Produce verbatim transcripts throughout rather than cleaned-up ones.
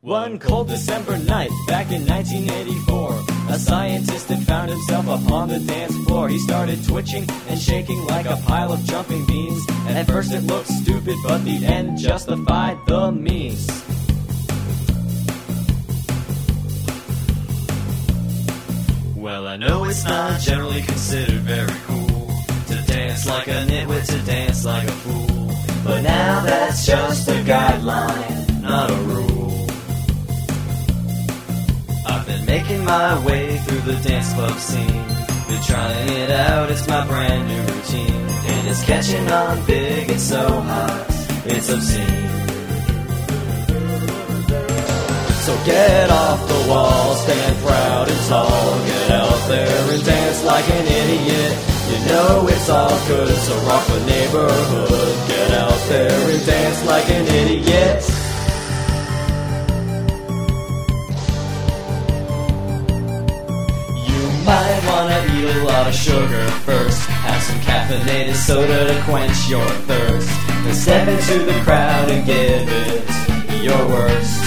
One cold December night back in nineteen eighty-four, a scientist had found himself upon the dance floor. He started twitching and shaking like a pile of jumping beans. And at first it looked stupid, but the end justified the means. Well, I know it's not generally considered very cool to dance like a nitwit, to dance like a fool. But now that's just a guideline, not a rule. I've been making my way through the dance club scene, been trying it out, it's my brand new routine. And it's catching on big, it's so hot, it's obscene. So get off the wall, stand proud and tall, get out there and dance like an idiot. You know it's all good, so rock the neighborhood. Get out there and dance like an idiot. Might wanna eat a lot of sugar first, have some caffeinated soda to quench your thirst. Then step into the crowd and give it your worst.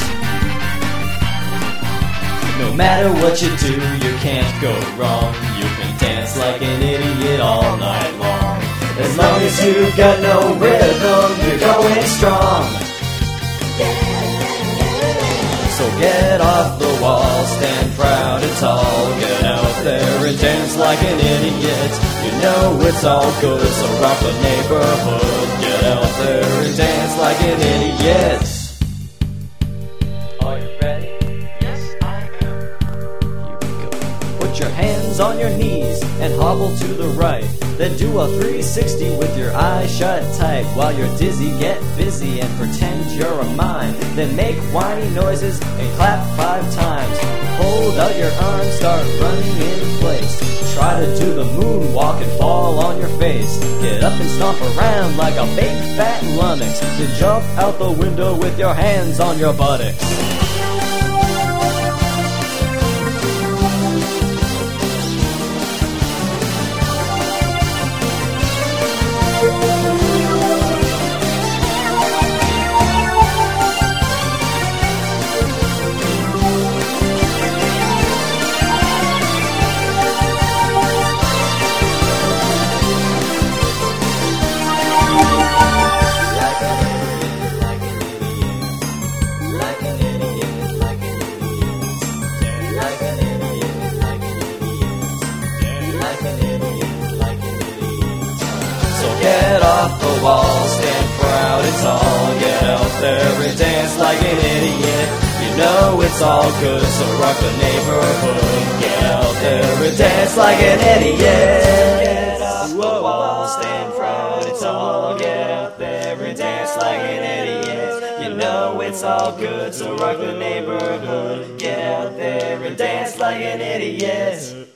No matter what you do, you can't go wrong. You can dance like an idiot all night long. As long as you've got no rhythm, you're going strong. So get off the wall, stand proud and tall, get out there and dance like an idiot. You know it's all good, so rock the neighborhood. Get out there and dance like an idiot. Are you ready? Yes, I am. Here we go. Put your hands on your knees and hobble to the right. Then do a three sixty with your eyes shut tight. While you're dizzy, get busy and pretend you're a mime. Then make whiny noises and clap five times. Hold out your arms, start running in place. Try to do the moonwalk and fall on your face. Get up and stomp around like a big fat lummox. Then jump out the window with your hands on your buttocks. Get off the wall, stand proud and tall, get out there and dance like an idiot. You know it's all good, so rock the neighborhood. Get out there and dance like an idiot. Get off the wall, stand proud and tall, get out there and dance like an idiot. You know it's all good, so rock the neighborhood. Get out there and dance like an idiot.